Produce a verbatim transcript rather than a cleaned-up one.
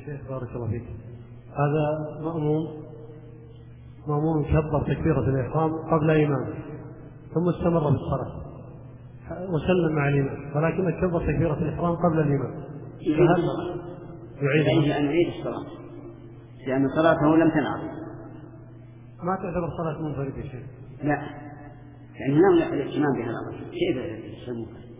الشيخ بارك الله فيك. هذا مأموم مأموم كبر تكبيرة الإحرام قبل إمامه ثم استمر بالصلاة وسلم مع الإمام، ولكن كبر تكبيرة الإحرام قبل الإمام، فهل يعيد أن يعيد الصلاة لأن صلاته لم تنعقد؟ ما تعتبر صلاة منفرد يا شيخ؟ لا، يعني نعم الإمام بهذا الرجل كيف يسمونه؟